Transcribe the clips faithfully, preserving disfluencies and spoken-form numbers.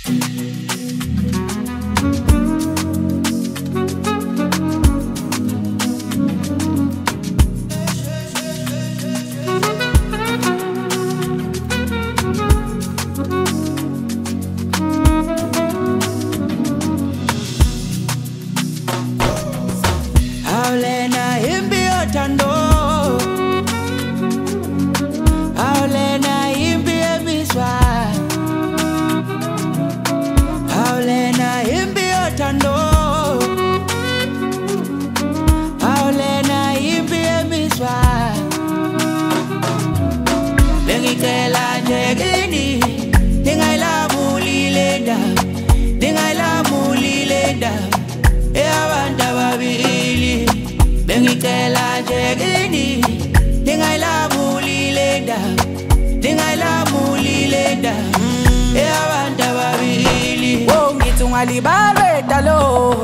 Bengicela nje kini Ndingayilabulile ndaba Ndingayilabulile ndaba Eyabantu ababili Bengicela nje kini Ndingayilabulile ndaba Ndingayilabulile ndaba Eyabantu ababili Oh ngithi ungalibalwe dalo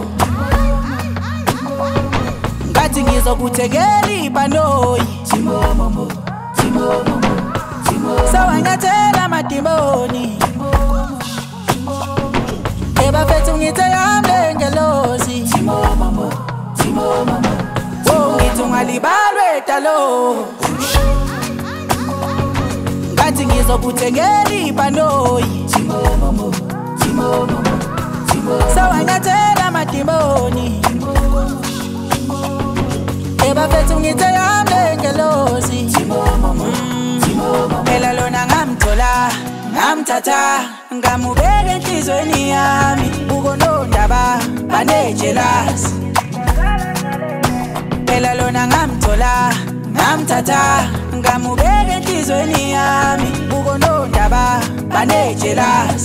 Ngathi ngizokuthekela ibanoyi Timo momo Timo momo Sawanyathela amadimoni Ebafethu ngithe yami ngelozi Timo momo Timo momo Oh ngithi ungalibalwe dalo Ngathi ngizokuthekela ibanoyi Timo momo Timo momo Sawanyathela amadimoni Ebafethu ngithe yami ngelozi Timo momo Phela lona ngamthola ngamthatha ngamubeka enhlizweni yami ukonondaba banejealous Phela lona ngamthola ngamthatha ngamubeka enhlizweni yami ukonondaba banejealous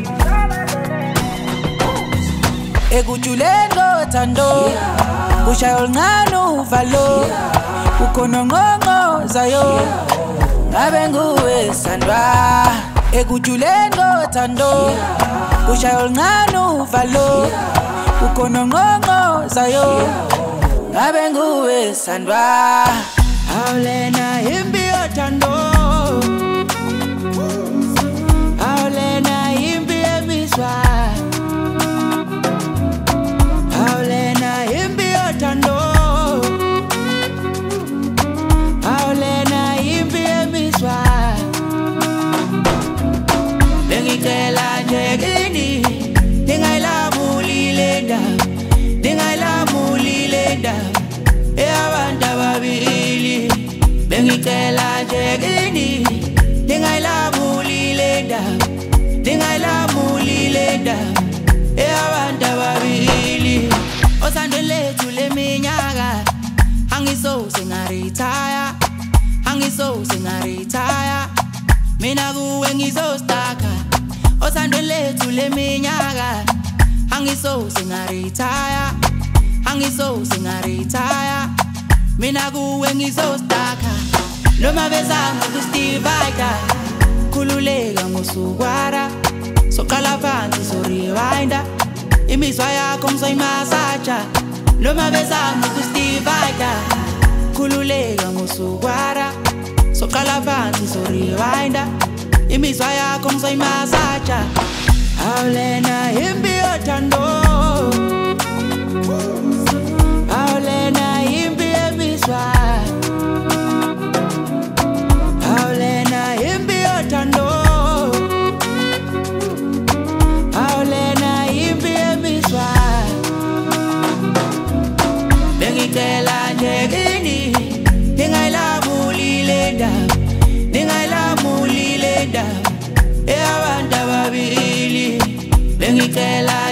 Ekujuleni ngothando ushaya oluncane uvalo ukhona ngqongqozayo Ngabe nguwe sandwa Ekujuleni ngothando ushaya oluncane uvalo ukhona ngqongqozayo Ngabe nguwe sandwa Awulena imbi yothando Awulena imbi yemiswa Awulena imbi yothando Awulena imbi yemiswa Bengicela nje kini Ndingayilabulile ndaba Ndingayilabulile ndaba Eyabantu ababili Bengicela nje kini Ndingayilabulile ndaba Ndingayilabulile ndaba Eyabantu ababili Osando lethu leminyaka Angisoze ngaretire Angisoze ngaretire Mina kuwe ngizostaka Osando lethu leminyaka Angisoze ngaretire Angisoze ngaretire Mina kuwe ngizostaka Noma bezangu kustivayda Khululeka ngosukwara Soqala phansi so rewinda Imizwa yakho ngizoyimasaja Noma bezangu kustivayda Khululeka ngosukwara Soqala phansi so rewinda Imizwa yakho ngizoyimasaja Awulena imbi yothando Awulena imbi yemiswa Awulena imbi yothando Awulena imbi yemiswa Bengicela nje kini Ndingayilabulile ndaba Ndingayilabulile ndaba Eyabantu ababili Bengicela